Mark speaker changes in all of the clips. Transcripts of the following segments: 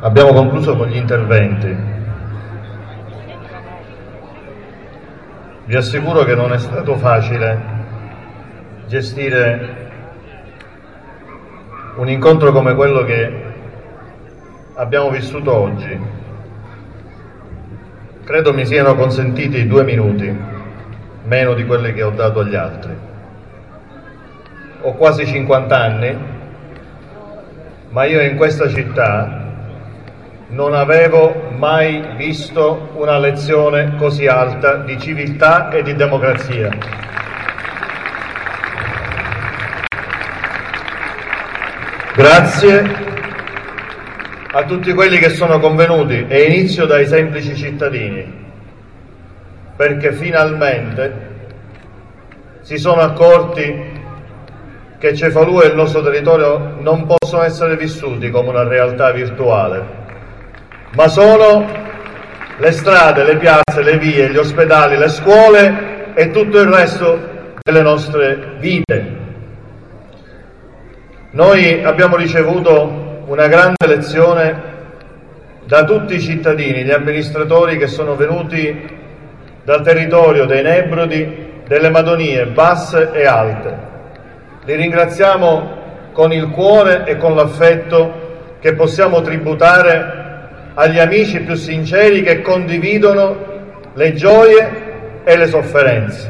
Speaker 1: Abbiamo concluso con gli interventi. Vi assicuro che non è stato facile gestire un incontro come quello che abbiamo vissuto oggi. Credo mi siano consentiti 2 minuti, meno di quelli che ho dato agli altri. Ho quasi 50 anni, ma io in questa città non avevo mai visto una lezione così alta di civiltà e di democrazia. Grazie a tutti quelli che sono convenuti, e inizio dai semplici cittadini, perché finalmente si sono accorti che Cefalù e il nostro territorio non possono essere vissuti come una realtà virtuale, ma sono le strade, le piazze, le vie, gli ospedali, le scuole e tutto il resto delle nostre vite. Noi abbiamo ricevuto una grande lezione da tutti i cittadini, gli amministratori che sono venuti dal territorio dei Nebrodi, delle Madonie, basse e alte. Li ringraziamo con il cuore e con l'affetto che possiamo tributare agli amici più sinceri che condividono le gioie e le sofferenze.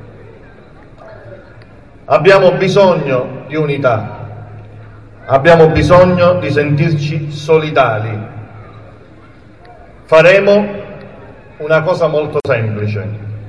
Speaker 1: Abbiamo bisogno di unità, abbiamo bisogno di sentirci solidali. Faremo una cosa molto semplice.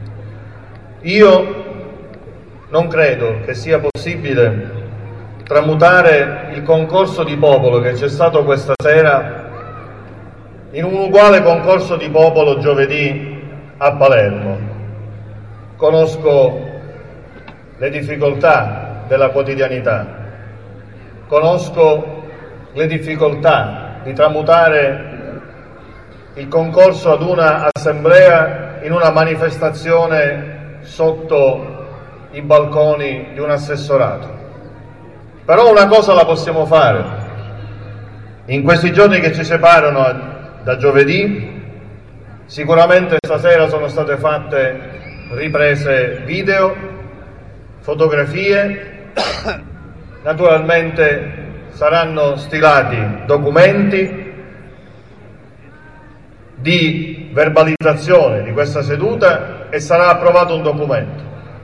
Speaker 1: Io non credo che sia possibile tramutare il concorso di popolo che c'è stato questa sera in un uguale concorso di popolo giovedì a Palermo. Conosco le difficoltà della quotidianità, conosco le difficoltà di tramutare il concorso ad una assemblea in una manifestazione sotto i balconi di un assessorato. Però una cosa la possiamo fare. In questi giorni che ci separano da giovedì, sicuramente stasera sono state fatte riprese video, fotografie, naturalmente saranno stilati documenti di verbalizzazione di questa seduta e sarà approvato un documento.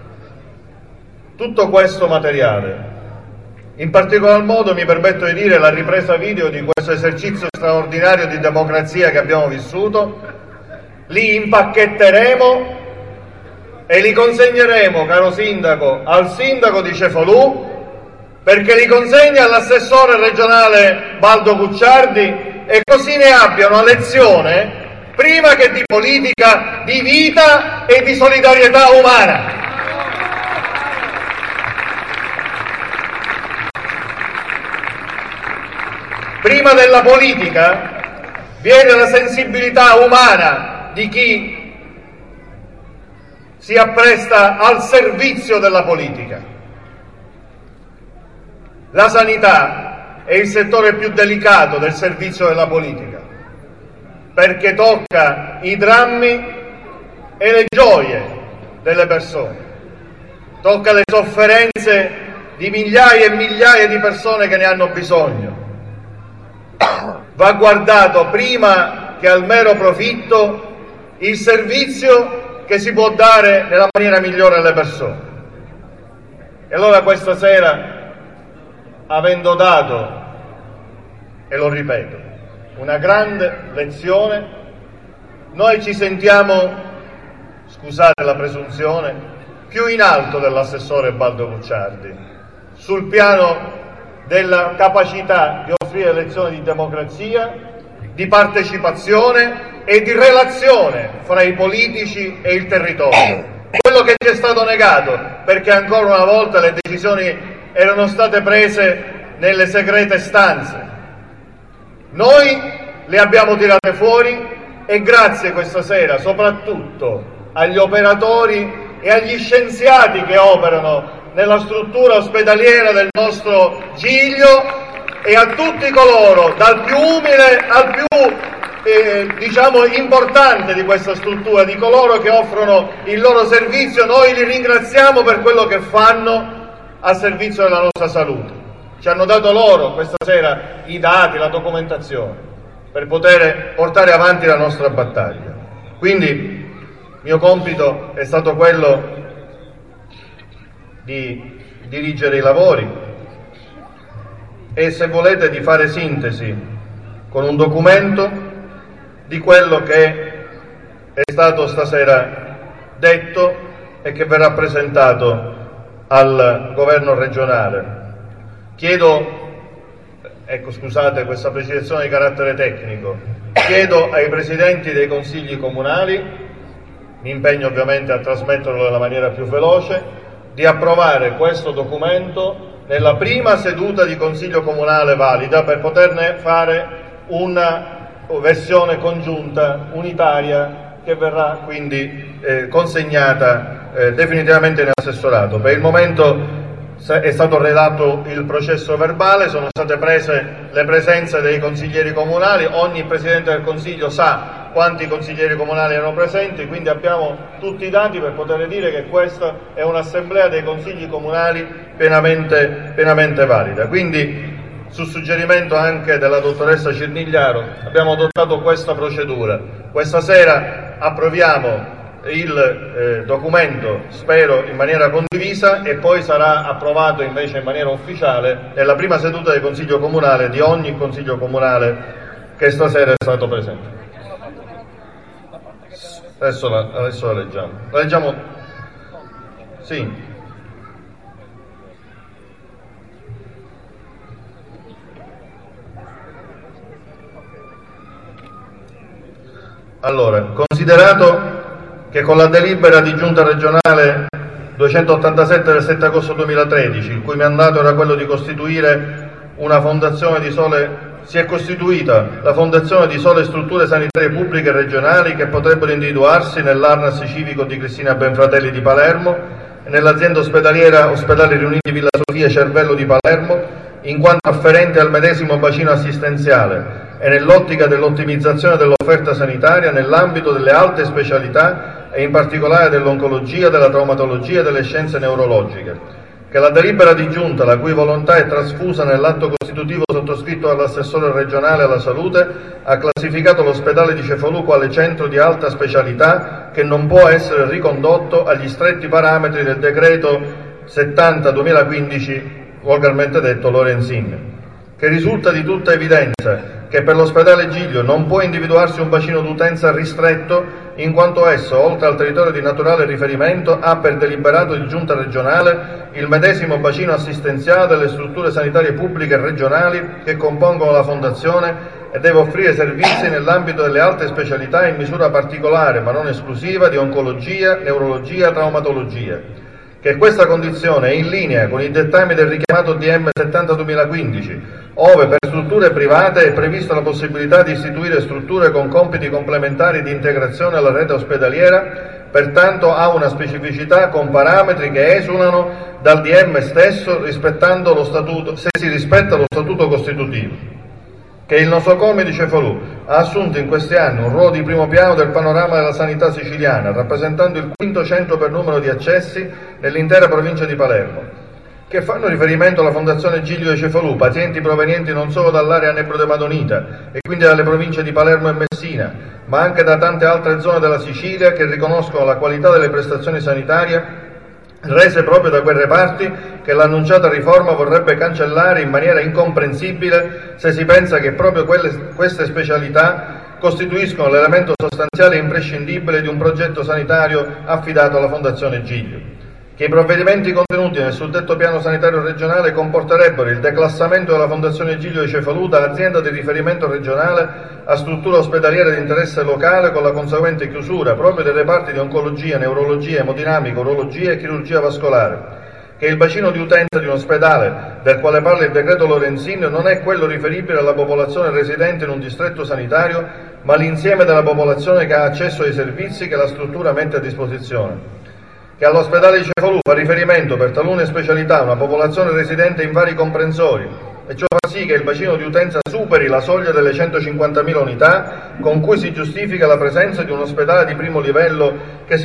Speaker 1: Tutto questo materiale, in particolar modo mi permetto di dire la ripresa video di questo esercizio straordinario di democrazia che abbiamo vissuto, li impacchetteremo e li consegneremo, caro Sindaco, al Sindaco di Cefalù, perché li consegna all'assessore regionale Baldo Gucciardi e così ne abbia una lezione prima che di politica, di vita e di solidarietà umana. Prima della politica viene la sensibilità umana di chi si appresta al servizio della politica. La sanità è il settore più delicato del servizio della politica, perché tocca i drammi e le gioie delle persone, tocca le sofferenze di migliaia e migliaia di persone che ne hanno bisogno. Va guardato prima che al mero profitto il servizio che si può dare nella maniera migliore alle persone. E allora questa sera, avendo dato, e lo ripeto, una grande lezione, noi ci sentiamo, scusate la presunzione, più in alto dell'assessore Baldo Gucciardi, sul piano della capacità di offrire lezioni di democrazia, di partecipazione e di relazione fra i politici e il territorio. Quello che ci è stato negato, perché ancora una volta le decisioni erano state prese nelle segrete stanze. Noi le abbiamo tirate fuori e grazie questa sera soprattutto agli operatori e agli scienziati che operano nella struttura ospedaliera del nostro Giglio e a tutti coloro, dal più umile al più importante di questa struttura, di coloro che offrono il loro servizio, noi li ringraziamo per quello che fanno a servizio della nostra salute. Ci hanno dato loro questa sera i dati, la documentazione per poter portare avanti la nostra battaglia. Quindi il mio compito è stato quello di dirigere i lavori e, se volete, di fare sintesi con un documento di quello che è stato stasera detto e che verrà presentato al governo regionale. Scusate questa precisazione di carattere tecnico, chiedo ai presidenti dei consigli comunali, mi impegno ovviamente a trasmetterlo nella maniera più veloce, di approvare questo documento nella prima seduta di consiglio comunale valida per poterne fare una versione congiunta, unitaria, che verrà quindi consegnata definitivamente in assessorato. Per il momento è stato redatto il processo verbale, sono state prese le presenze dei consiglieri comunali, ogni Presidente del Consiglio sa quanti consiglieri comunali erano presenti, quindi abbiamo tutti i dati per poter dire che questa è un'assemblea dei consigli comunali pienamente valida. Quindi, su suggerimento anche della dottoressa Cirnigliaro, abbiamo adottato questa procedura. Questa sera approviamo il documento, spero in maniera condivisa, e poi sarà approvato invece in maniera ufficiale nella prima seduta del Consiglio Comunale di ogni Consiglio Comunale che stasera è stato presente. Adesso la leggiamo. La leggiamo? Sì. Allora, considerato che con la delibera di giunta regionale 287 del 7 agosto 2013, il cui mandato era quello di costituire una fondazione di sole, si è costituita la fondazione di sole strutture sanitarie pubbliche regionali che potrebbero individuarsi nell'ARNAS civico di Cristina Benfratelli di Palermo e nell'azienda ospedaliera Ospedali Riuniti Villa Sofia Cervello di Palermo, in quanto afferente al medesimo bacino assistenziale e nell'ottica dell'ottimizzazione dell'offerta sanitaria nell'ambito delle alte specialità e in particolare dell'oncologia, della traumatologia e delle scienze neurologiche. Che la delibera di giunta, la cui volontà è trasfusa nell'atto costitutivo sottoscritto dall'assessore regionale alla salute, ha classificato l'ospedale di Cefalù quale centro di alta specialità che non può essere ricondotto agli stretti parametri del decreto 70-2015, volgarmente detto Lorenzin. Che risulta di tutta evidenza che per l'ospedale Giglio non può individuarsi un bacino d'utenza ristretto, in quanto esso, oltre al territorio di naturale riferimento, ha per deliberato di giunta regionale il medesimo bacino assistenziale delle strutture sanitarie pubbliche regionali che compongono la fondazione e deve offrire servizi nell'ambito delle alte specialità in misura particolare, ma non esclusiva, di oncologia, neurologia, traumatologia. Che questa condizione è in linea con i dettami del richiamato DM 70-2015, ove per strutture private è prevista la possibilità di istituire strutture con compiti complementari di integrazione alla rete ospedaliera, pertanto ha una specificità con parametri che esulano dal DM stesso rispettando lo statuto, se si rispetta lo statuto costitutivo. Che il nosocomio di Cefalù ha assunto in questi anni un ruolo di primo piano del panorama della sanità siciliana, rappresentando il quinto centro per numero di accessi nell'intera provincia di Palermo. Che fanno riferimento alla Fondazione Giglio di Cefalù pazienti provenienti non solo dall'area Nebrode-Madonita e quindi dalle province di Palermo e Messina, ma anche da tante altre zone della Sicilia che riconoscono la qualità delle prestazioni sanitarie rese proprio da quei reparti che l'annunciata riforma vorrebbe cancellare in maniera incomprensibile, se si pensa che proprio queste specialità costituiscono l'elemento sostanziale e imprescindibile di un progetto sanitario affidato alla Fondazione Giglio. Che i provvedimenti contenuti nel suddetto piano sanitario regionale comporterebbero il declassamento della Fondazione Giglio di Cefalù da azienda di riferimento regionale a struttura ospedaliera di interesse locale, con la conseguente chiusura proprio dei reparti di oncologia, neurologia, emodinamica, urologia e chirurgia vascolare. Che il bacino di utenza di un ospedale del quale parla il decreto Lorenzin non è quello riferibile alla popolazione residente in un distretto sanitario, ma l'insieme della popolazione che ha accesso ai servizi che la struttura mette a disposizione. Che all'ospedale di Cefalù fa riferimento per talune specialità una popolazione residente in vari comprensori, e ciò fa sì sì che il bacino di utenza superi la soglia delle 150.000 unità, con cui si giustifica la presenza di un ospedale di primo livello che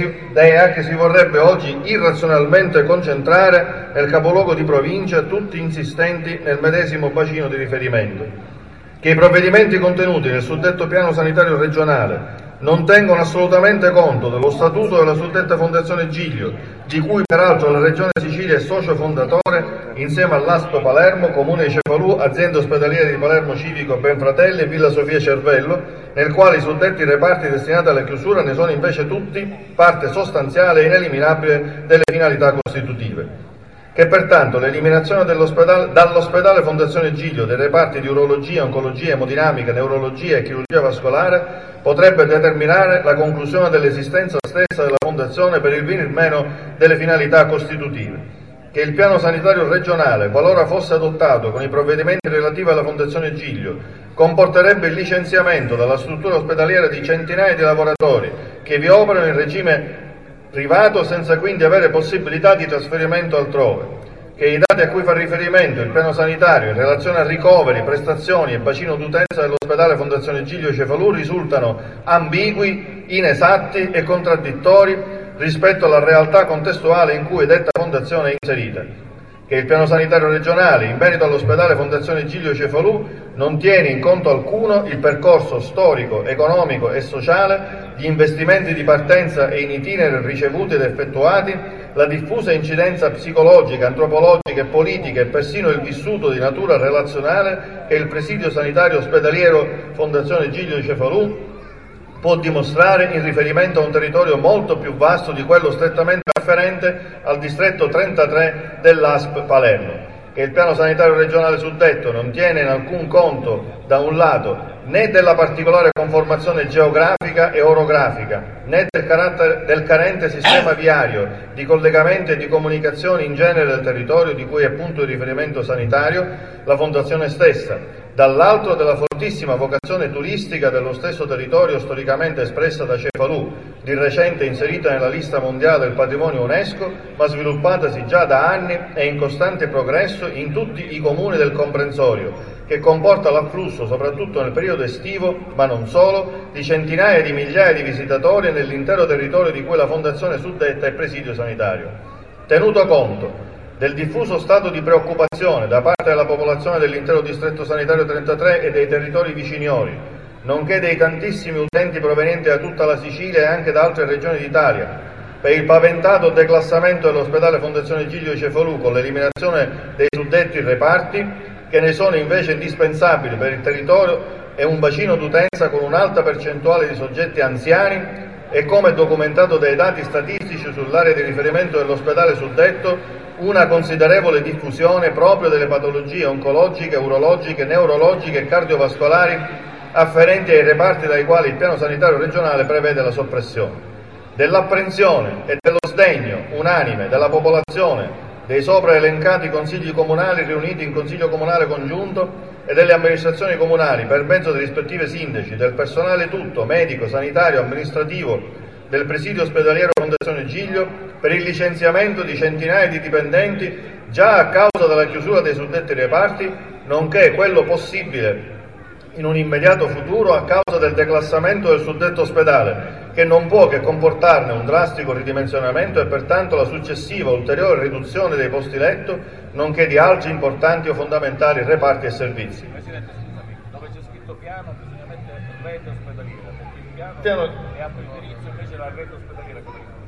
Speaker 1: si vorrebbe oggi irrazionalmente concentrare nel capoluogo di provincia, tutti insistenti nel medesimo bacino di riferimento. Che i provvedimenti contenuti nel suddetto piano sanitario regionale non tengono assolutamente conto dello statuto della suddetta Fondazione Giglio, di cui peraltro la Regione Sicilia è socio fondatore insieme all'ASP Palermo, Comune di Cefalù, Azienda Ospedaliera di Palermo Civico Benfratelli e Villa Sofia Cervello, nel quale i suddetti reparti destinati alla chiusura ne sono invece tutti parte sostanziale e ineliminabile delle finalità costitutive. Che pertanto l'eliminazione dall'ospedale Fondazione Giglio dei reparti di urologia, oncologia, emodinamica, neurologia e chirurgia vascolare potrebbe determinare la conclusione dell'esistenza stessa della Fondazione per il venir meno delle finalità costitutive. Che il piano sanitario regionale, qualora fosse adottato con i provvedimenti relativi alla Fondazione Giglio, comporterebbe il licenziamento dalla struttura ospedaliera di centinaia di lavoratori che vi operano in regime privato senza quindi avere possibilità di trasferimento altrove, che i dati a cui fa riferimento il piano sanitario in relazione a ricoveri, prestazioni e bacino d'utenza dell'ospedale Fondazione Giglio Cefalù risultano ambigui, inesatti e contraddittori rispetto alla realtà contestuale in cui detta fondazione è inserita. Che il piano sanitario regionale in merito all'ospedale Fondazione Giglio Cefalù non tiene in conto alcuno il percorso storico, economico e sociale, gli investimenti di partenza e in itinere ricevuti ed effettuati, la diffusa incidenza psicologica, antropologica e politica e persino il vissuto di natura relazionale che il presidio sanitario ospedaliero Fondazione Giglio Cefalù può dimostrare in riferimento a un territorio molto più vasto di quello strettamente afferente al distretto 33 dell'ASP Palermo. Che il piano sanitario regionale suddetto non tiene in alcun conto, da un lato, né della particolare conformazione geografica e orografica, né del carente sistema viario, di collegamenti e di comunicazioni in genere del territorio di cui è punto di riferimento sanitario la Fondazione stessa, dall'altro della fortissima vocazione turistica dello stesso territorio storicamente espressa da Cefalù, di recente inserita nella lista mondiale del patrimonio UNESCO, ma sviluppatasi già da anni e in costante progresso in tutti i comuni del comprensorio, che comporta l'afflusso, soprattutto nel periodo estivo, ma non solo, di centinaia di migliaia di visitatori nell'intero territorio di cui la Fondazione suddetta è presidio sanitario. Tenuto conto del diffuso stato di preoccupazione da parte della popolazione dell'intero distretto sanitario 33 e dei territori viciniori, nonché dei tantissimi utenti provenienti da tutta la Sicilia e anche da altre regioni d'Italia, per il paventato declassamento dell'ospedale Fondazione Giglio Cefalù con l'eliminazione dei suddetti reparti, che ne sono invece indispensabili per il territorio e un bacino d'utenza con un'alta percentuale di soggetti anziani e, come documentato dai dati statistici sull'area di riferimento dell'ospedale suddetto, una considerevole diffusione proprio delle patologie oncologiche, urologiche, neurologiche e cardiovascolari afferenti ai reparti dai quali il piano sanitario regionale prevede la soppressione. Dell'apprensione e dello sdegno unanime della popolazione dei sopra elencati consigli comunali riuniti in consiglio comunale congiunto e delle amministrazioni comunali per mezzo dei rispettivi sindaci, del personale tutto, medico, sanitario, amministrativo, del presidio ospedaliero Fondazione Giglio, per il licenziamento di centinaia di dipendenti già a causa della chiusura dei suddetti reparti, nonché quello possibile in un immediato futuro a causa del declassamento del suddetto ospedale, che non può che comportarne un drastico ridimensionamento e pertanto la successiva ulteriore riduzione dei posti letto, nonché di altri importanti o fondamentali reparti e servizi.
Speaker 2: Presidente, scusami, dove c'è scritto piano bisogna mettere rete ospedaliera, perché il piano è a indirizzo invece la rete ospedaliera.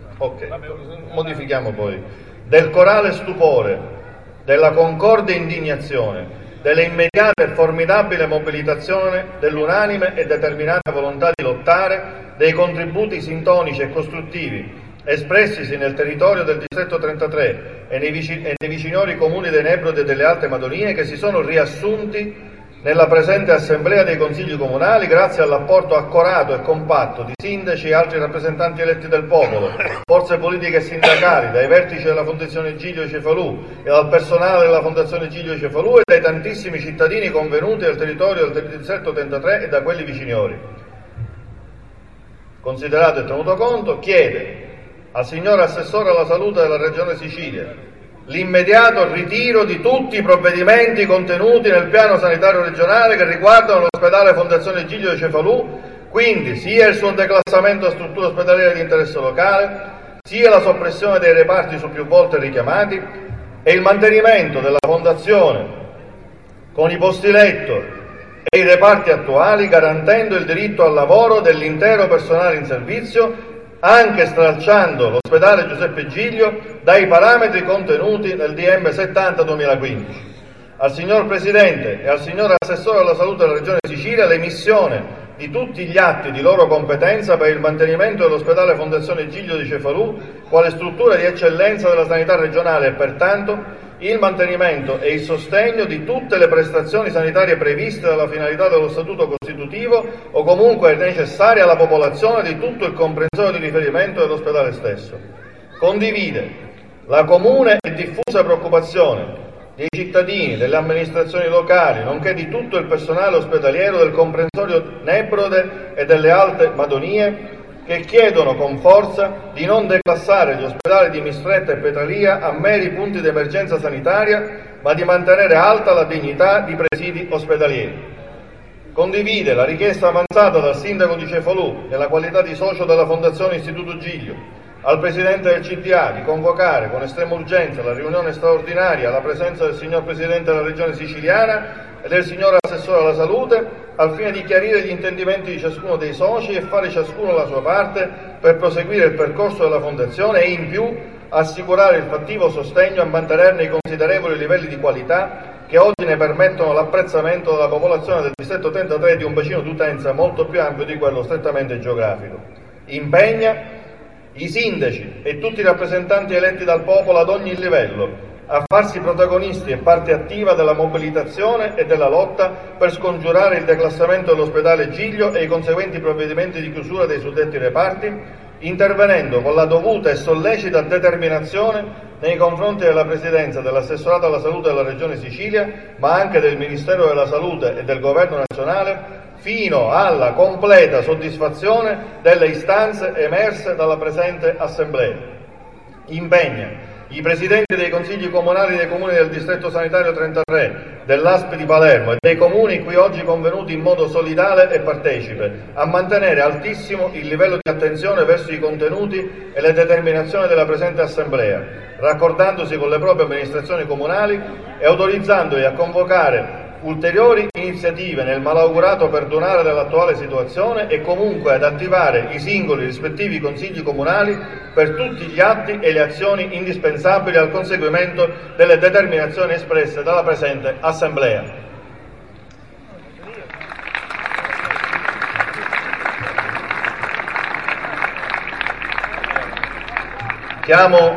Speaker 1: Ok, modifichiamo poi. Del corale stupore, della concorde indignazione, delle immediate e formidabile mobilitazione, dell'unanime e determinata volontà di lottare, dei contributi sintonici e costruttivi espressisi nel territorio del distretto 33 e nei vicinori comuni dei Nebrodi e delle Alte Madonie, che si sono riassunti nella presente assemblea dei consigli comunali grazie all'apporto accorato e compatto di sindaci e altri rappresentanti eletti del popolo, forze politiche e sindacali, dai vertici della Fondazione Giglio Cefalù e dal personale della Fondazione Giglio Cefalù e dai tantissimi cittadini convenuti del territorio del distretto 33 e da quelli viciniori. Considerato e tenuto conto, chiede al signor Assessore alla Salute della Regione Sicilia l'immediato ritiro di tutti i provvedimenti contenuti nel piano sanitario regionale che riguardano l'ospedale Fondazione Giglio di Cefalù, quindi sia il suo declassamento a struttura ospedaliera di interesse locale, sia la soppressione dei reparti su più volte richiamati e il mantenimento della Fondazione con i posti letto e i reparti attuali, garantendo il diritto al lavoro dell'intero personale in servizio, anche stralciando l'ospedale Giuseppe Giglio dai parametri contenuti nel DM 70/2015. Al signor Presidente e al signor Assessore alla Salute della Regione Sicilia l'emissione di tutti gli atti di loro competenza per il mantenimento dell'ospedale Fondazione Giglio di Cefalù quale struttura di eccellenza della sanità regionale e pertanto il mantenimento e il sostegno di tutte le prestazioni sanitarie previste dalla finalità dello Statuto Costitutivo o comunque necessarie alla popolazione di tutto il comprensorio di riferimento dell'ospedale stesso. Condivide la comune e diffusa preoccupazione dei cittadini, delle amministrazioni locali, nonché di tutto il personale ospedaliero del comprensorio Nebrode e delle Alte Madonie, che chiedono con forza di non declassare gli ospedali di Mistretta e Petralia a meri punti di emergenza sanitaria, ma di mantenere alta la dignità di presidi ospedalieri. Condivide la richiesta avanzata dal sindaco di Cefalù, nella qualità di socio della Fondazione Istituto Giglio, al Presidente del CDA di convocare con estrema urgenza la riunione straordinaria alla presenza del signor Presidente della Regione Siciliana e del signor Assessore alla Salute, al fine di chiarire gli intendimenti di ciascuno dei soci e fare ciascuno la sua parte per proseguire il percorso della Fondazione e in più assicurare il fattivo sostegno a mantenerne i considerevoli livelli di qualità che oggi ne permettono l'apprezzamento della popolazione del distretto 33 di un bacino d'utenza molto più ampio di quello strettamente geografico. Impegna i sindaci e tutti i rappresentanti eletti dal popolo ad ogni livello a farsi protagonisti e parte attiva della mobilitazione e della lotta per scongiurare il declassamento dell'ospedale Giglio e i conseguenti provvedimenti di chiusura dei suddetti reparti, intervenendo con la dovuta e sollecita determinazione nei confronti della Presidenza dell'Assessorato alla Salute della Regione Sicilia, ma anche del Ministero della Salute e del Governo nazionale, fino alla completa soddisfazione delle istanze emerse dalla presente Assemblea. Impegna i Presidenti dei Consigli Comunali dei Comuni del Distretto Sanitario 33, dell'ASP di Palermo e dei Comuni qui oggi convenuti in modo solidale e partecipe a mantenere altissimo il livello di attenzione verso i contenuti e le determinazioni della presente Assemblea, raccordandosi con le proprie amministrazioni comunali e autorizzandoli a convocare ulteriori iniziative nel malaugurato perdurare dell'attuale situazione e comunque ad attivare i singoli rispettivi consigli comunali per tutti gli atti e le azioni indispensabili al conseguimento delle determinazioni espresse dalla presente Assemblea. Chiamo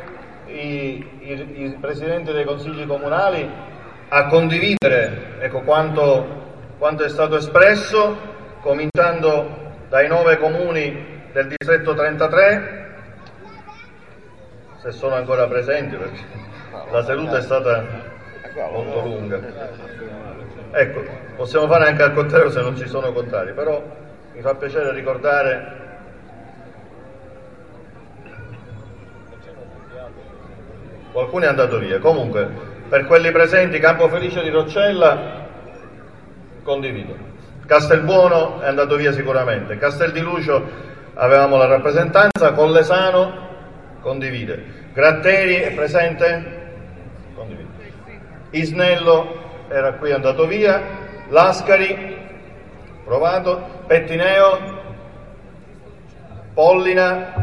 Speaker 1: i Presidenti dei Consigli Comunali a condividere quanto è stato espresso, cominciando dai 9 comuni del distretto 33, se sono ancora presenti perché la seduta è stata molto lunga. Ecco, possiamo fare anche al contrario se non ci sono contrari, però mi fa piacere ricordare qualcuno è andato via. Comunque, per quelli presenti, Campofelice di Roccella, condivido. Castelbuono è andato via sicuramente. Castel di Lucio avevamo la rappresentanza. Collesano, condivide. Gratteri è presente? Condivide. Isnello era qui, è andato via. Lascari, provato. Pettineo, Pollina,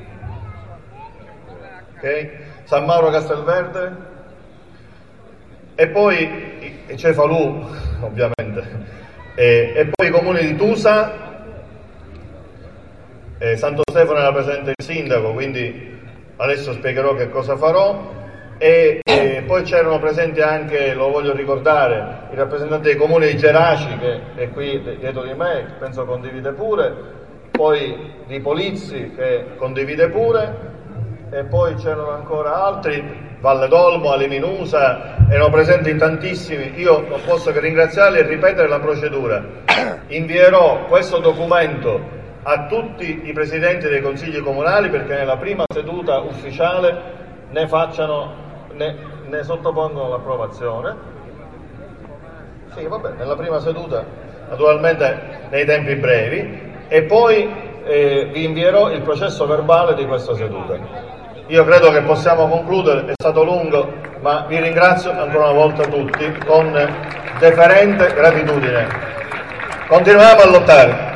Speaker 1: ok. San Mauro Castelverde. E poi Cefalù, ovviamente, e poi i comuni di Tusa, Santo Stefano era presente il sindaco, quindi adesso spiegherò che cosa farò, e poi c'erano presenti anche, lo voglio ricordare, i rappresentanti dei comuni di Geraci, che è qui dietro di me, penso condivide pure, poi di Polizzi, che condivide pure, e poi c'erano ancora altri, Valle d'Olmo, Aliminusa, erano presenti in tantissimi. Io non posso che ringraziarli e ripetere la procedura. Invierò questo documento a tutti i presidenti dei consigli comunali perché nella prima seduta ufficiale ne
Speaker 3: ne sottopongo all'approvazione. Sì, vabbè, nella prima seduta, naturalmente nei tempi brevi, e poi vi invierò il processo verbale di questa seduta. Io credo che possiamo concludere, è stato lungo, ma vi ringrazio ancora una volta tutti con deferente gratitudine. Continuiamo a lottare.